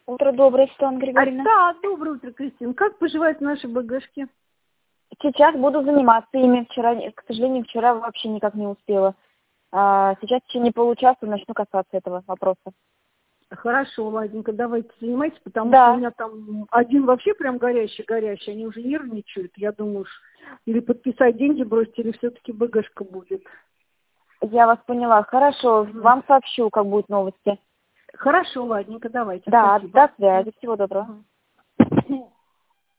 Утро доброе, Светлана Григорьевна. Да, доброе утро, Кристина. Как поживают наши БГшки? Сейчас буду заниматься ими. Вчера, к сожалению, вчера вообще никак не успела. Сейчас в течение получаса начну касаться этого вопроса. Хорошо, ладненько, давайте занимайтесь, потому Да. что у меня там один вообще прям горящий, они уже нервничают. Я думаю, или подписать деньги бросить, или все-таки БГшка будет. Я вас поняла. Хорошо, вам сообщу, как будут новости. Хорошо, ладненько, давайте. Да, Спасибо. до связи. Всего доброго.